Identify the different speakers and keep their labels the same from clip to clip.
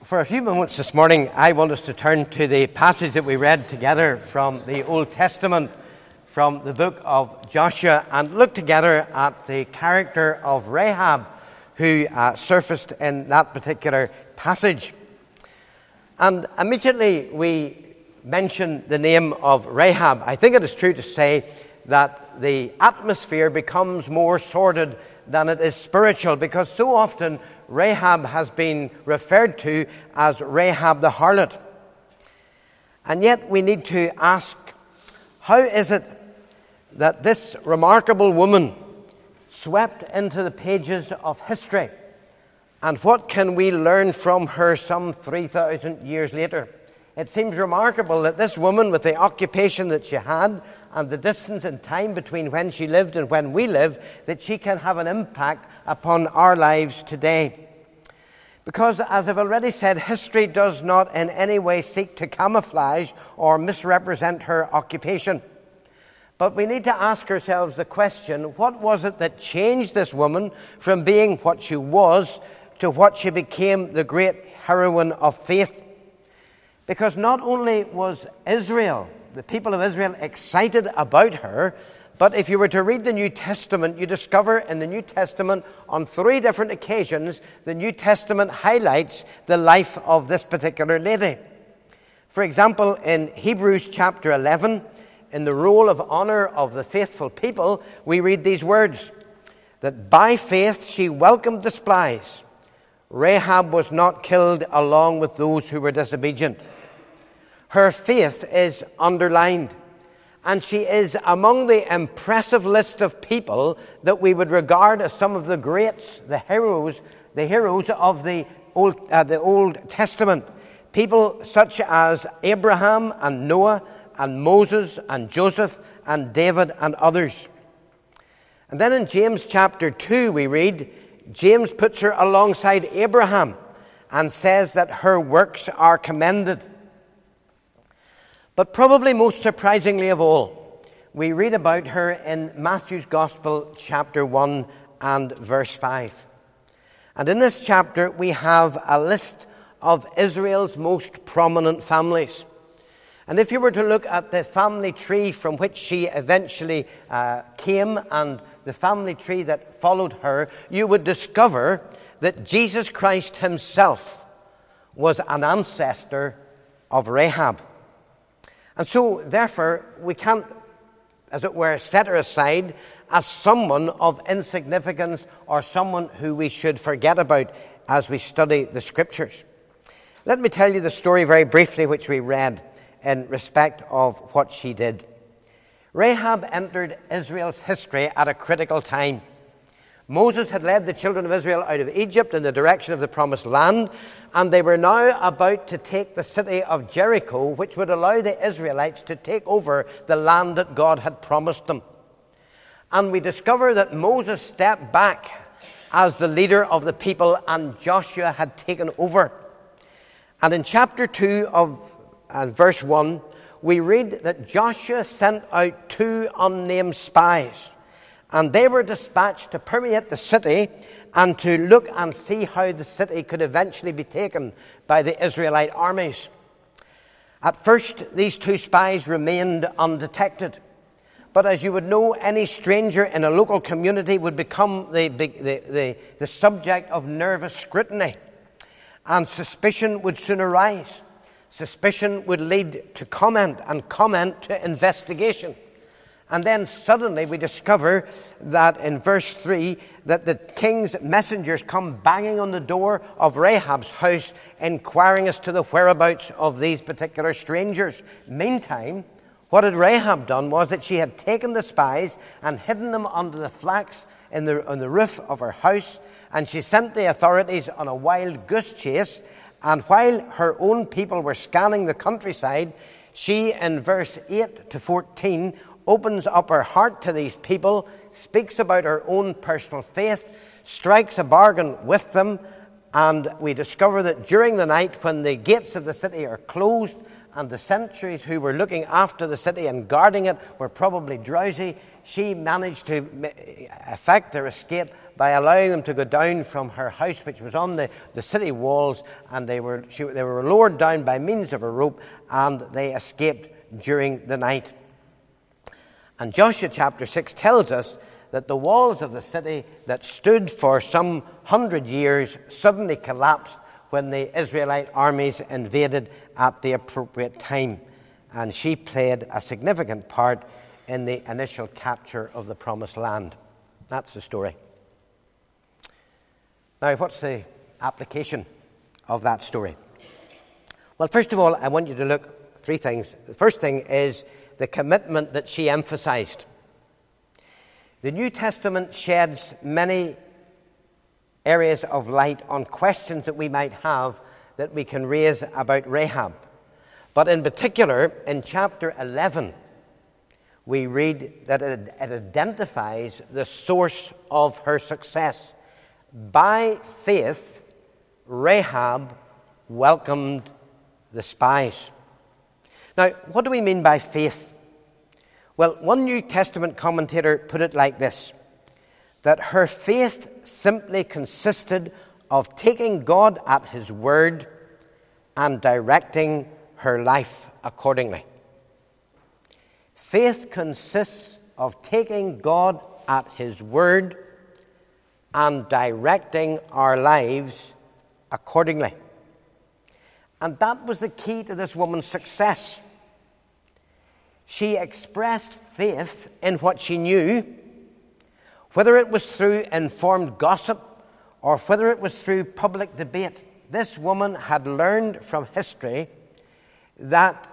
Speaker 1: For a few moments this morning, I want us to turn to the passage that we read together from the Old Testament, from the book of Joshua, and look together at the character of Rahab, who surfaced in that particular passage. And immediately we mention the name of Rahab. I think it is true to say that the atmosphere becomes more sordid than it is spiritual, because so often Rahab has been referred to as Rahab the harlot. And yet we need to ask, how is it that this remarkable woman swept into the pages of history? And what can we learn from her some 3,000 years later? It seems remarkable that this woman, with the occupation that she had and the distance in time between when she lived and when we live, that she can have an impact upon our lives today. Because, as I've already said, history does not in any way seek to camouflage or misrepresent her occupation. But we need to ask ourselves the question, what was it that changed this woman from being what she was to what she became, the great heroine of faith? Because not only was Israel, the people of Israel, excited about her, but if you were to read the New Testament, you discover in the New Testament, on 3 different occasions, the New Testament highlights the life of this particular lady. For example, in Hebrews chapter 11, in the roll of honor of the faithful people, we read these words, that by faith she welcomed the spies. Rahab was not killed along with those who were disobedient. Her faith is underlined, and she is among the impressive list of people that we would regard as some of the greats, the heroes of the Old Testament. People such as Abraham and Noah and Moses and Joseph and David and others. And then in James chapter 2 we read, James puts her alongside Abraham and says that her works are commended. But probably most surprisingly of all, we read about her in Matthew's Gospel, chapter 1 and verse 5. And in this chapter, we have a list of Israel's most prominent families. And if you were to look at the family tree from which she eventually came and the family tree that followed her, you would discover that Jesus Christ himself was an ancestor of Rahab. And so, therefore, we can't, as it were, set her aside as someone of insignificance or someone who we should forget about as we study the Scriptures. Let me tell you the story very briefly which we read in respect of what she did. Rahab entered Israel's history at a critical time. Moses had led the children of Israel out of Egypt in the direction of the Promised Land, and they were now about to take the city of Jericho, which would allow the Israelites to take over the land that God had promised them. And we discover that Moses stepped back as the leader of the people, and Joshua had taken over. And in chapter 2 of verse 1, we read that Joshua sent out 2 unnamed spies. And they were dispatched to permeate the city and to look and see how the city could eventually be taken by the Israelite armies. At first, these 2 spies remained undetected. But as you would know, any stranger in a local community would become the subject of nervous scrutiny. And suspicion would soon arise. Suspicion would lead to comment, and comment to investigation. And then suddenly we discover that in verse 3 that the king's messengers come banging on the door of Rahab's house, inquiring as to the whereabouts of these particular strangers. Meantime, what had Rahab done was that she had taken the spies and hidden them under the flax on the roof of her house, and she sent the authorities on a wild goose chase. And while her own people were scanning the countryside, she, in verse 8 to 14, opens up her heart to these people, speaks about her own personal faith, strikes a bargain with them, and we discover that during the night, when the gates of the city are closed and the sentries who were looking after the city and guarding it were probably drowsy, she managed to effect their escape by allowing them to go down from her house, which was on the city walls, and they were lowered down by means of a rope, and they escaped during the night. And Joshua chapter 6 tells us that the walls of the city that stood for some 100 years suddenly collapsed when the Israelite armies invaded at the appropriate time. And she played a significant part in the initial capture of the Promised Land. That's the story. Now, what's the application of that story? Well, first of all, I want you to look at three things. The first thing is the commitment that she emphasized. The New Testament sheds many areas of light on questions that we might have that we can raise about Rahab. But in particular, in chapter 11, we read that it identifies the source of her success. By faith, Rahab welcomed the spies. Now, what do we mean by faith? Well, one New Testament commentator put it like this, that her faith simply consisted of taking God at his word and directing her life accordingly. Faith consists of taking God at his word and directing our lives accordingly. And that was the key to this woman's success. She expressed faith in what she knew, whether it was through informed gossip or whether it was through public debate. This woman had learned from history that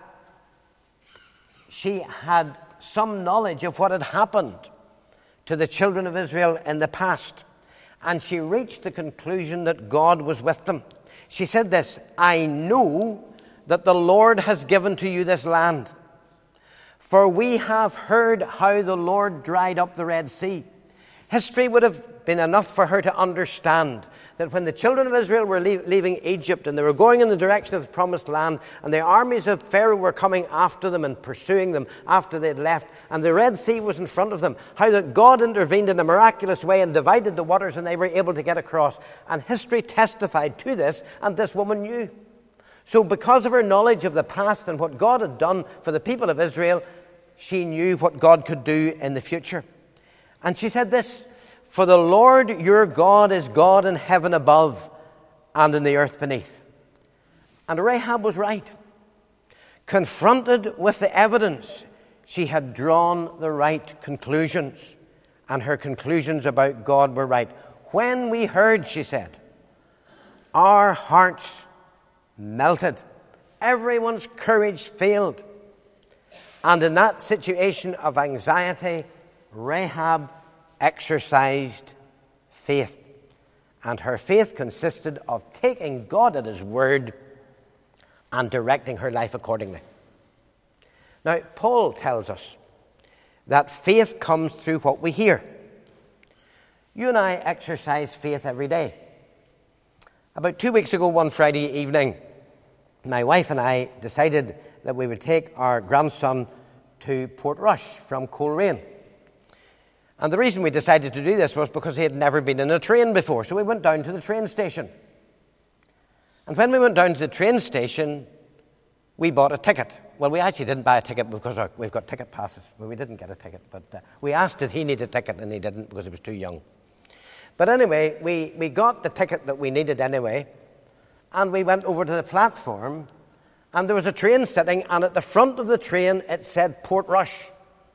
Speaker 1: she had some knowledge of what had happened to the children of Israel in the past. And she reached the conclusion that God was with them. She said this, I know that the Lord has given to you this land, for we have heard how the Lord dried up the Red Sea. History would have been enough for her to understand that when the children of Israel were leaving Egypt and they were going in the direction of the Promised Land and the armies of Pharaoh were coming after them and pursuing them after they'd left and the Red Sea was in front of them, how that God intervened in a miraculous way and divided the waters and they were able to get across. And history testified to this, and this woman knew. So because of her knowledge of the past and what God had done for the people of Israel, she knew what God could do in the future. And she said this, for the Lord your God is God in heaven above and in the earth beneath. And Rahab was right. Confronted with the evidence, she had drawn the right conclusions. And her conclusions about God were right. When we heard, she said, our hearts melted. Everyone's courage failed. And in that situation of anxiety, Rahab exercised faith. And her faith consisted of taking God at his word and directing her life accordingly. Now, Paul tells us that faith comes through what we hear. You and I exercise faith every day. About 2 weeks ago, one Friday evening, my wife and I decided that we would take our grandson to Portrush from Coleraine. And the reason we decided to do this was because he had never been in a train before. So we went down to the train station. And when we went down to the train station, we bought a ticket. Well, we actually didn't buy a ticket because we've got ticket passes. Well, we didn't get a ticket, but we asked did he need a ticket, and he didn't because he was too young. But anyway, we got the ticket that we needed anyway, and we went over to the platform, and there was a train sitting, and at the front of the train it said Portrush.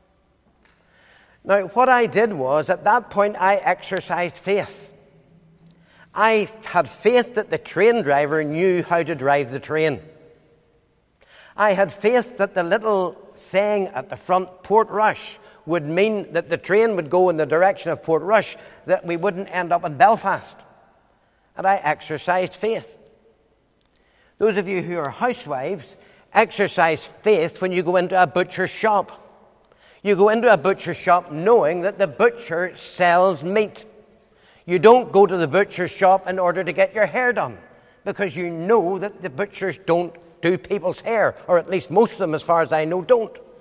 Speaker 1: Now, what I did was, at that point, I exercised faith. I had faith that the train driver knew how to drive the train. I had faith that the little saying at the front, Portrush, would mean that the train would go in the direction of Portrush, that we wouldn't end up in Belfast. And I exercised faith. Those of you who are housewives exercise faith when you go into a butcher's shop. You go into a butcher shop knowing that the butcher sells meat. You don't go to the butcher shop in order to get your hair done because you know that the butchers don't do people's hair, or at least most of them, as far as I know, don't.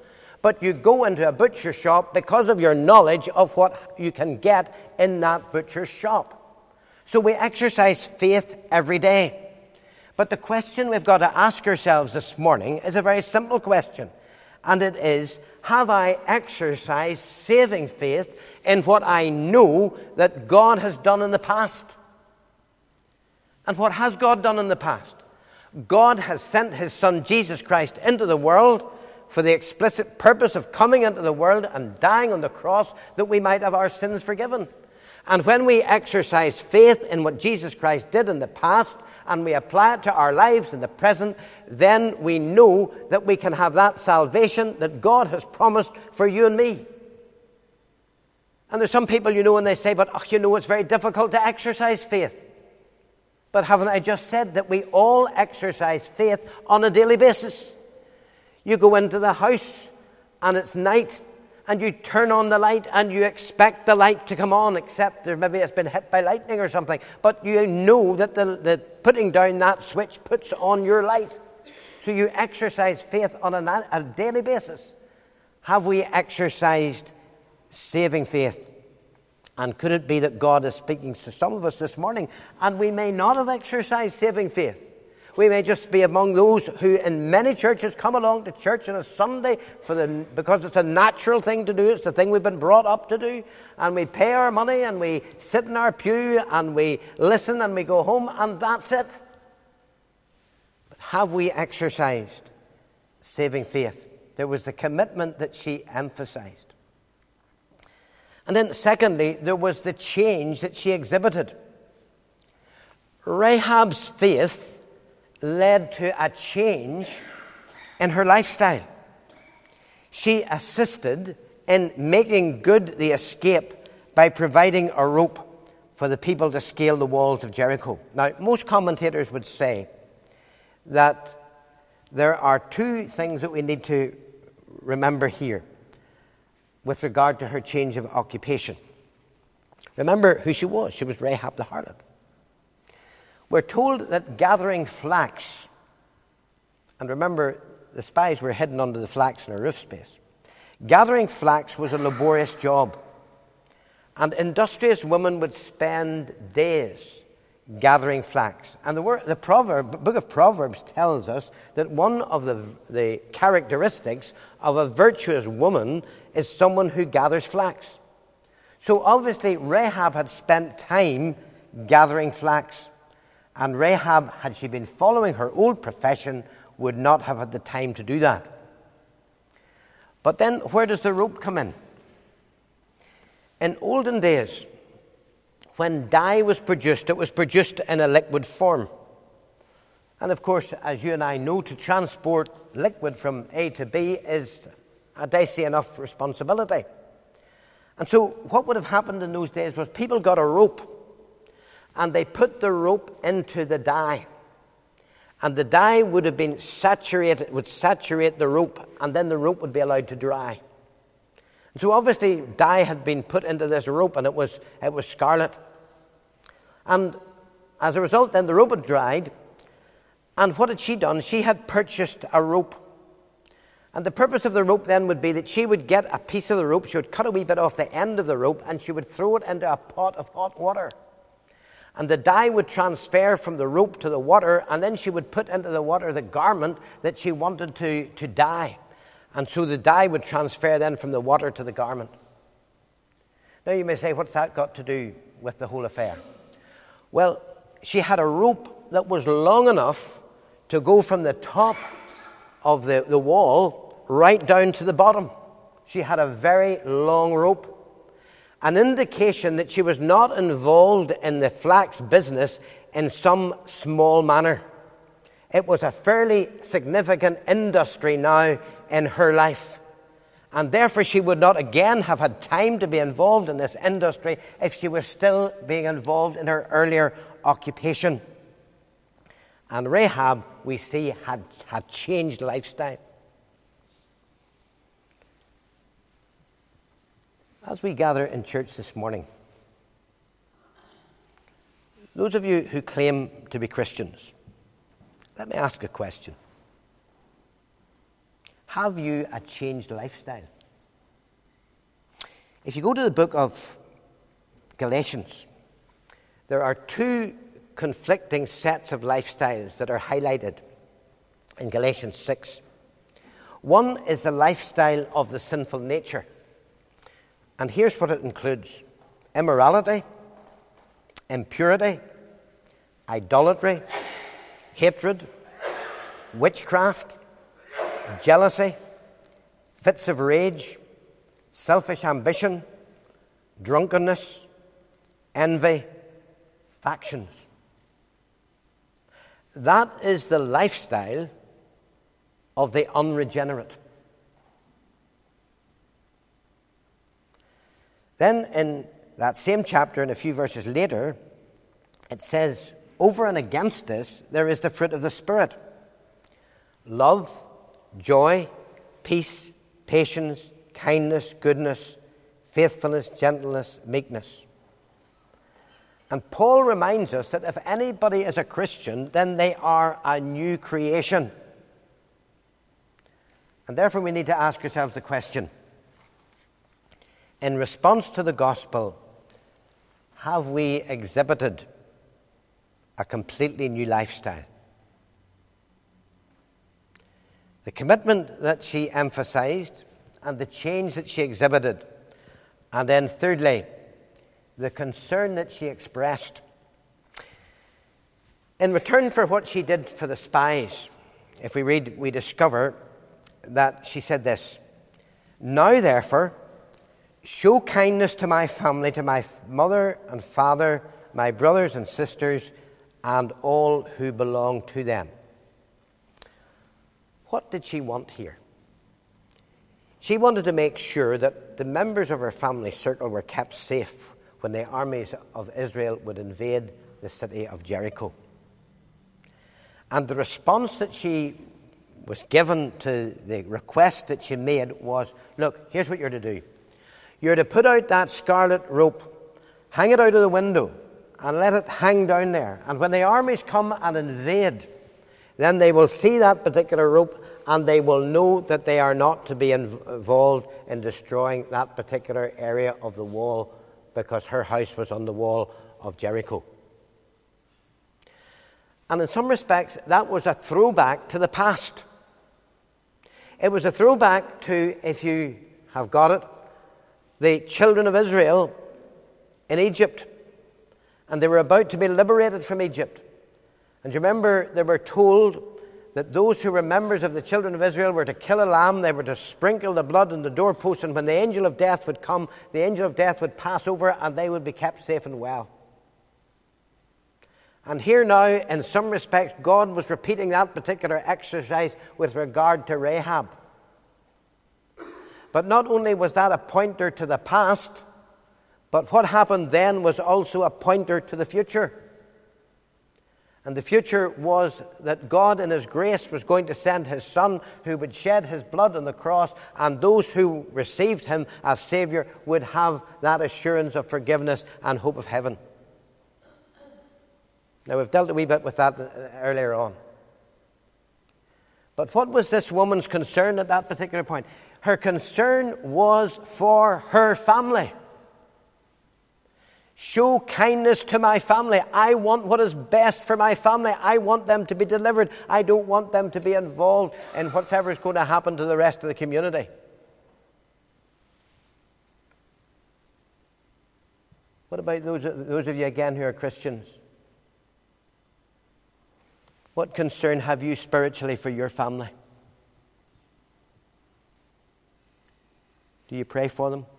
Speaker 1: but you go into a butcher shop because of your knowledge of what you can get in that butcher's shop. So we exercise faith every day. But the question we've got to ask ourselves this morning is a very simple question. And it is, have I exercised saving faith in what I know that God has done in the past? And what has God done in the past? God has sent his Son Jesus Christ into the world for the explicit purpose of coming into the world and dying on the cross that we might have our sins forgiven. And when we exercise faith in what Jesus Christ did in the past, and we apply it to our lives in the present, then we know that we can have that salvation that God has promised for you and me. And there's some people, and they say, but it's very difficult to exercise faith. But haven't I just said that we all exercise faith on a daily basis? You go into the house and it's night, and you turn on the light and you expect the light to come on, except maybe it's been hit by lightning or something. But you know that the putting down that switch puts on your light. So you exercise faith on a daily basis. Have we exercised saving faith? And could it be that God is speaking to some of us this morning, and we may not have exercised saving faith? We may just be among those who in many churches come along to church on a Sunday because it's a natural thing to do. It's the thing we've been brought up to do. And we pay our money and we sit in our pew and we listen and we go home and that's it. But have we exercised saving faith? There was the commitment that she emphasized. And then secondly, there was the change that she exhibited. Rahab's faith led to a change in her lifestyle. She assisted in making good the escape by providing a rope for the people to scale the walls of Jericho. Now, most commentators would say that there are two things that we need to remember here with regard to her change of occupation. Remember who she was. She was Rahab the harlot. We're told that gathering flax, and remember, the spies were hidden under the flax in a roof space. Gathering flax was a laborious job, and industrious women would spend days gathering flax. And the book of Proverbs tells us that one of the characteristics of a virtuous woman is someone who gathers flax. So obviously, Rahab had spent time gathering flax. And Rahab, had she been following her old profession, would not have had the time to do that. But then, where does the rope come in? In olden days, when dye was produced, it was produced in a liquid form. And of course, as you and I know, to transport liquid from A to B is a dicey enough responsibility. And so what would have happened in those days was people got a rope, and they put the rope into the dye. And the dye would have been saturated, would saturate the rope, and then the rope would be allowed to dry. And so obviously dye had been put into this rope, and it was scarlet. And as a result, then the rope had dried. And what had she done? She had purchased a rope. And the purpose of the rope then would be that she would get a piece of the rope, she would cut a wee bit off the end of the rope, and she would throw it into a pot of hot water. And the dye would transfer from the rope to the water, and then she would put into the water the garment that she wanted to dye. And so the dye would transfer then from the water to the garment. Now you may say, what's that got to do with the whole affair? Well, she had a rope that was long enough to go from the top of the wall right down to the bottom. She had a very long rope. An indication that she was not involved in the flax business in some small manner. It was a fairly significant industry now in her life. And therefore she would not again have had time to be involved in this industry if she was still being involved in her earlier occupation. And Rahab, we see, had changed lifestyle. As we gather in church this morning, those of you who claim to be Christians, let me ask a question. have you a changed lifestyle? If you go to the book of Galatians, there are two conflicting sets of lifestyles that are highlighted in Galatians 6. One is the lifestyle of the sinful nature. And here's what it includes: immorality, impurity, idolatry, hatred, witchcraft, jealousy, fits of rage, selfish ambition, drunkenness, envy, factions. That is the lifestyle of the unregenerate. Then in that same chapter, and a few verses later, it says, over and against this, there is the fruit of the Spirit: love, joy, peace, patience, kindness, goodness, faithfulness, gentleness, meekness. And Paul reminds us that if anybody is a Christian, then they are a new creation. And therefore we need to ask ourselves the question, in response to the gospel, have we exhibited a completely new lifestyle? The commitment that she emphasized and the change that she exhibited. And then thirdly, the concern that she expressed. In return for what she did for the spies, if we read, we discover that she said this: "Now therefore, show kindness to my family, to my mother and father, my brothers and sisters, and all who belong to them." What did she want here? She wanted to make sure that the members of her family circle were kept safe when the armies of Israel would invade the city of Jericho. And the response that she was given to the request that she made was, look, here's what you're to do. You're to put out that scarlet rope, hang it out of the window, and let it hang down there. And when the armies come and invade, then they will see that particular rope and they will know that they are not to be involved in destroying that particular area of the wall, because her house was on the wall of Jericho. And in some respects, that was a throwback to the past. It was a throwback to, if you have got it, the children of Israel in Egypt. And they were about to be liberated from Egypt. And you remember, they were told that those who were members of the children of Israel were to kill a lamb, they were to sprinkle the blood on the doorpost, and when the angel of death would come, the angel of death would pass over and they would be kept safe and well. And here now, in some respects, God was repeating that particular exercise with regard to Rahab. But not only was that a pointer to the past, but what happened then was also a pointer to the future. And the future was that God in His grace was going to send His Son, who would shed His blood on the cross, and those who received Him as Savior would have that assurance of forgiveness and hope of heaven. Now, we've dealt a wee bit with that earlier on. But what was this woman's concern at that particular point? Her concern was for her family. Show kindness to my family. I want what is best for my family. I want them to be delivered. I don't want them to be involved in whatever is going to happen to the rest of the community. What about those of you, again, who are Christians? What concern have you spiritually for your family? Do you pray for them?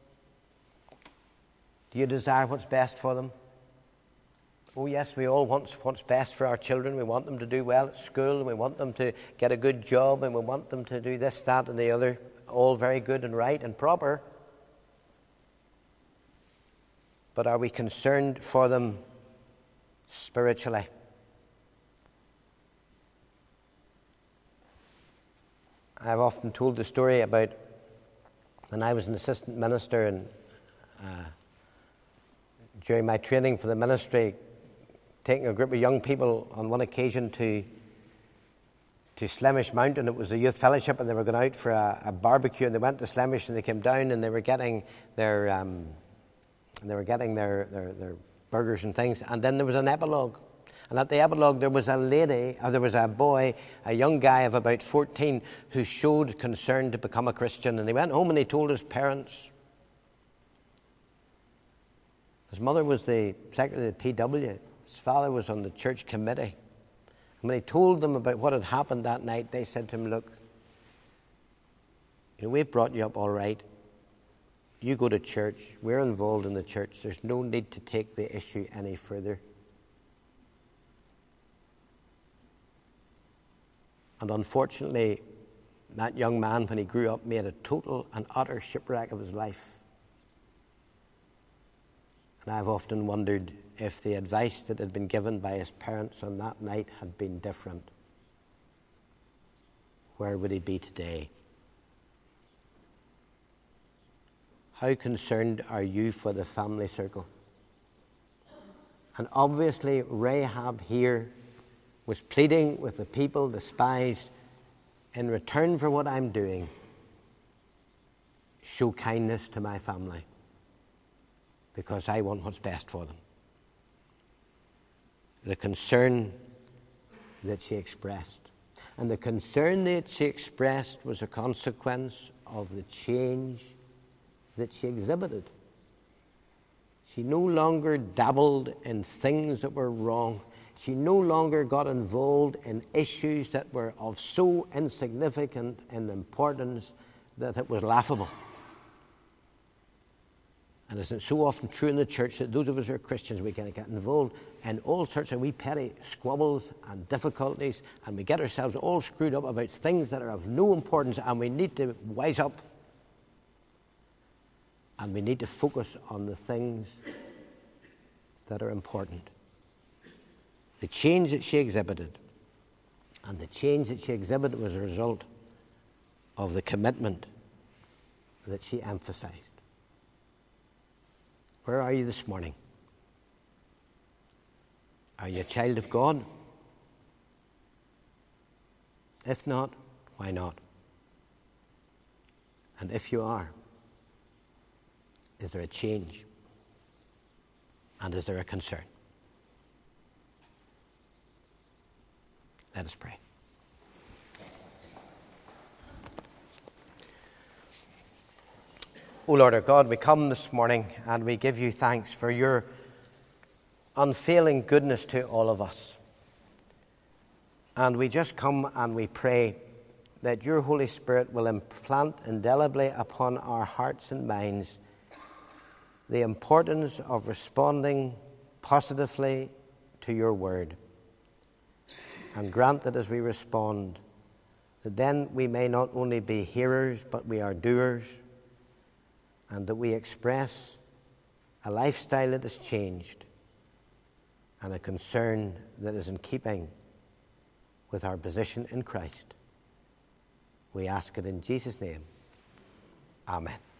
Speaker 1: Do you desire what's best for them? Oh yes, we all want what's best for our children. We want them to do well at school, and we want them to get a good job, and we want them to do this, that, and the other. All very good and right and proper. But are we concerned for them spiritually? I've often told the story about when I was an assistant minister, and during my training for the ministry, taking a group of young people on one occasion to to Slemish Mountain. It was a youth fellowship, and they were going out for a barbecue, and they went to Slemish, and they came down, and they were getting their burgers and things. And then there was an epilogue. And at the epilogue, there was a boy, a young guy of about 14, who showed concern to become a Christian. And he went home and he told his parents. His mother was the secretary of the PW. His father was on the church committee. And when he told them about what had happened that night, they said to him, look, we've brought you up all right. You go to church. We're involved in the church. There's no need to take the issue any further. And unfortunately, that young man, when he grew up, made a total and utter shipwreck of his life. And I've often wondered if the advice that had been given by his parents on that night had been different. Where would he be today? How concerned are you for the family circle? And obviously, Rahab here was pleading with the people, the spies, in return for what I'm doing, show kindness to my family, because I want what's best for them. The concern that she expressed. And the concern that she expressed was a consequence of the change that she exhibited. She no longer dabbled in things that were wrong. She no longer got involved in issues that were of so insignificant in importance that it was laughable. And isn't it so often true in the church that those of us who are Christians, we kind of get involved in all sorts of wee petty squabbles and difficulties, and we get ourselves all screwed up about things that are of no importance, and we need to wise up. And we need to focus on the things that are important. The change that she exhibited, and the change that she exhibited was a result of the commitment that she emphasized. Where are you this morning? Are you a child of God? If not, why not? And if you are, is there a change? And is there a concern? Let us pray. O Lord our God, we come this morning and we give you thanks for your unfailing goodness to all of us. And we just come and we pray that your Holy Spirit will implant indelibly upon our hearts and minds the importance of responding positively to your word. And grant that as we respond, that then we may not only be hearers, but we are doers, and that we express a lifestyle that has changed and a concern that is in keeping with our position in Christ. We ask it in Jesus' name. Amen.